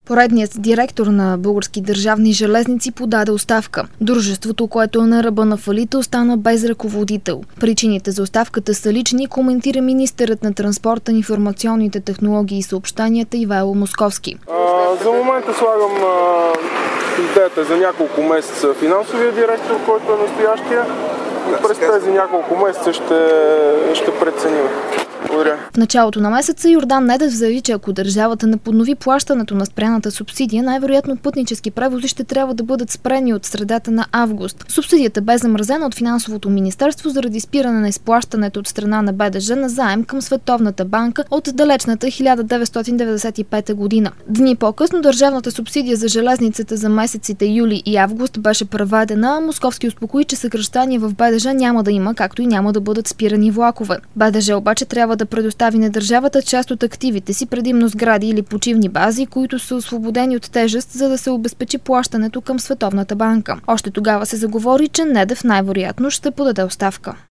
Поредният директор на Български държавни железници подаде оставка. Дружеството, което е на ръба на фалита, остана без ръководител. Причините за оставката са лични, коментира министърът на транспорта, информационните технологии и съобщенията Ивайло Московски. За момента слагам идеята за няколко месеца финансовия директор, който е настоящия. И през тези няколко месеца ще преценим. В началото на месеца Йордан Недев заяви, че ако държавата не поднови плащането на спряната субсидия, най-вероятно пътнически превози ще трябва да бъдат спрени от средата на август. Субсидията бе замразена от Финансовото министерство заради спиране на изплащането от страна на БДЖ на заем към Световната банка от далечната 1995 година. Дни по-късно държавната субсидия за железницата за месеците юли и август беше преведена, а Московски успокои, че съкращания в БДЖ няма да има, както и няма да бъдат спирани влакове. БДЖ обаче трябва да предостави на държавата част от активите си, предимно сгради или почивни бази, които са освободени от тежест, за да се обезпечи плащането към Световната банка. Още тогава се заговори, че Недев най-вероятно ще подаде оставка.